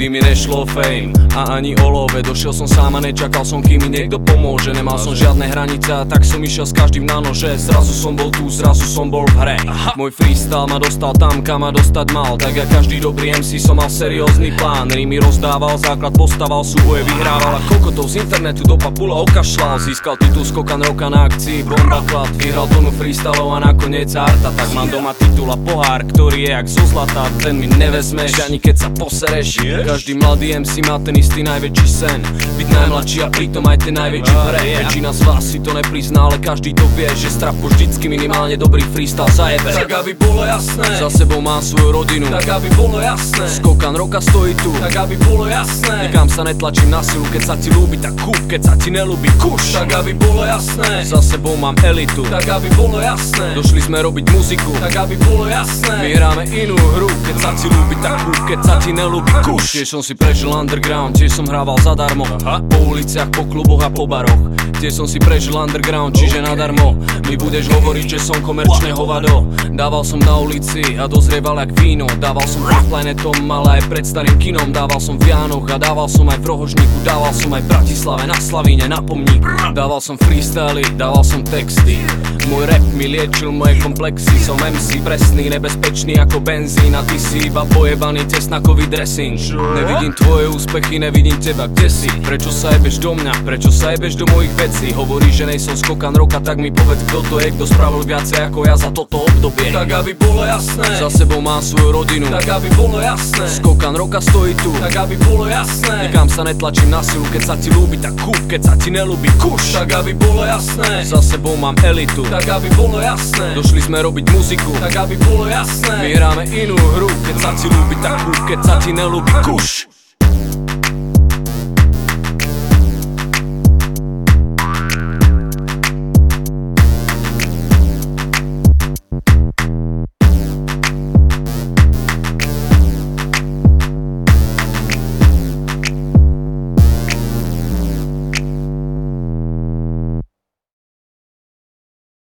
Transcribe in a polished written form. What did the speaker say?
Nikdy mi nešlo fame a ani o love. Došiel som sám a nečakal som, kým mi niekto pomôže. Nemal som žiadne hranice a tak som išiel s každým na nože. Zrazu som bol tu, zrazu som bol v hre. Môj freestyle ma dostal tam, kam ma dostať mal. Tak jak každý dobrý MC som mal seriózny plán. Rímy rozdával, základ postaval, súboje vyhrával a kokotov z internetu do papula okašľal. Získal titul skokan roka na akcii Bomba Klad. Vyhral tonu freestylov a nakoniec Arta. Tak mám doma titul a pohár, ktorý je jak zo zlata. Ten mi nevezmeš ani keď sa posereš. Každý mladý MC má ten istý najväčší sen, byť najmladší a pritom aj ten najväčší pre. Väčšina z vás si to neprizná, ale každý to vie, že Strapko vždycky minimálne dobrý freestyle zajebe. Tak aby bolo jasné, za sebou má svoju rodinu. Tak aby bolo jasné, skokan roka stojí tu. Tak aby bolo jasné, nikam sa netlačím na silu. Keď sa ti ľúbi, tak kúp, keď sa ti nelúbi, kuš. Tak aby bolo jasné, za sebou mám elitu. Tak aby bolo jasné, došli sme robiť muziku. Tak aby bolo jasné, my hráme inú hru. Keď sa ti ľúbi, tak kúp, keď sa ti nelúbi, kuš. Tiež som si prežil underground, tiež som hrával zadarmo. Po uliciach, po kluboch a po baroch. Tiež som si prežil underground, čiže nadarmo. Mi budeš hovoriť, že som komerčné hovado. Dával som na ulici a dozrieval jak víno. Dával som pred Planetom, ale aj pred starým kinom. Dával som v Jánoch a dával som aj v Rohožníku. Dával som aj v Bratislave, na Slavíne, na Pomníku. Dával som freestyly, dával som texty. Môj rap mi liečil moje komplexy. Som MC presný, nebezpečný ako benzín. A ty si iba pojebaný cesnakový dressing. Nevidím tvoje úspechy, nevidím teba, kde si. Prečo sa jebeš do mňa, prečo sa jebeš do mojich vecí? Hovoríš, že nejsom skokan roka, tak mi povedz, kto to je, kto spravil viacej ako ja za toto obdobie. Tak aby bolo jasné, za sebou má svoju rodinu. Tak aby bolo jasné, skokan roka stojí tu. Tak aby bolo jasné, nikam sa netlačím na silu. Keď sa ti ľúbi, tak kúp, keď sa ti nelúbi, kuš. Tak aby bolo jasné, za sebou mám elitu. Tak aby bolo jasné, došli sme robiť muziku. Tak aby bolo jasné, my hráme inú hru. Keď sa ti ľúbi, tak kúp, keď sa ti nelúbi, kuš.